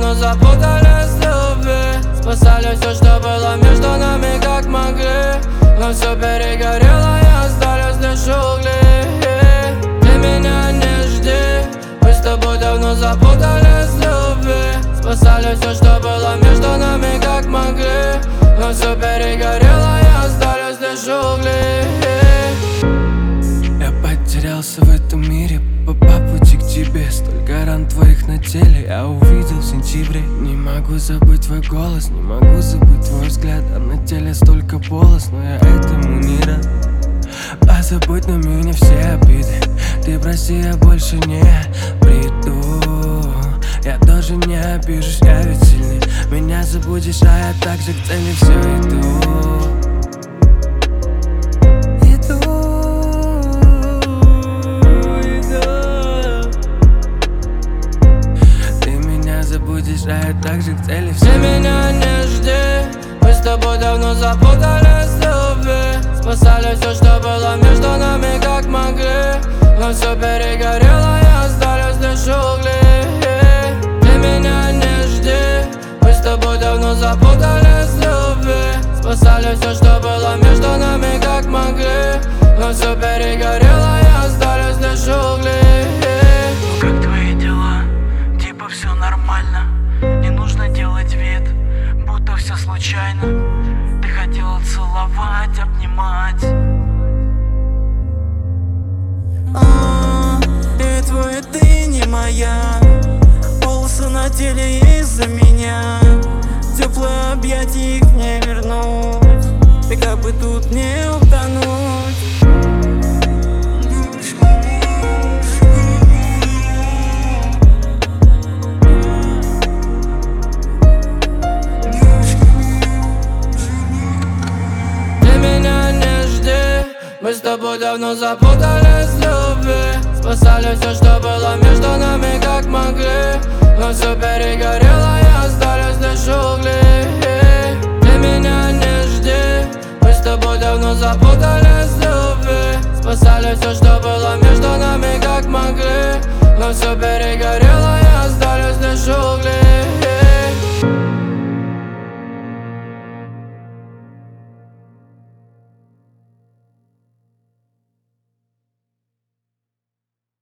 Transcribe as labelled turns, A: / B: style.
A: давно запутались в любви. Спасали все, что было между нами, как могли. Но все перегорело и остались лишь угли. Ты меня не жди, мы с тобой давно запутались в любви. Спасали все, что было между нами, как могли. Но все перегорело и остались лишь угли.
B: Я потерялся в этом мире по пути к тебе. Столько ран твоих на теле я увидел в сентябре. Не могу забыть твой голос, не могу забыть твой взгляд. А на теле столько полос, но я этому не рад. Позабудь на меня все обиды. Ты прости, я больше не приду. Я тоже не обижусь, я ведь сильный. Меня забудешь, а я так же к цели все иду. Забудешь, а я так же к цели все.
A: Ты меня не жди, мы с тобой давно запутались в любви. Спасали все, что было между нами, как могли. Но все перегорело и остались лишь угли. Ты меня не жди, мы с тобой давно запутались в любви. Спасали все, что было между нами, как могли. Но все перегорело и остались лишь угли.
C: Как твои дела? Типа все нормально. Не нужно делать вид, будто все случайно. Ты хотела целовать, обнимать.
D: И твой, ты не моя. Волосы на теле из-за меня. Теплые объятия их не вернуть. Ты как бы тут не утонуть.
A: Мы с тобой давно запутались в любви. Спасали все, что было между нами, как могли. Но все перегорело и остались лишь угли. Ты меня не жди, мы с тобой давно запутались в любви. Спасали все, что было между нами, как могли. Но все перегорело и остались лишь угли.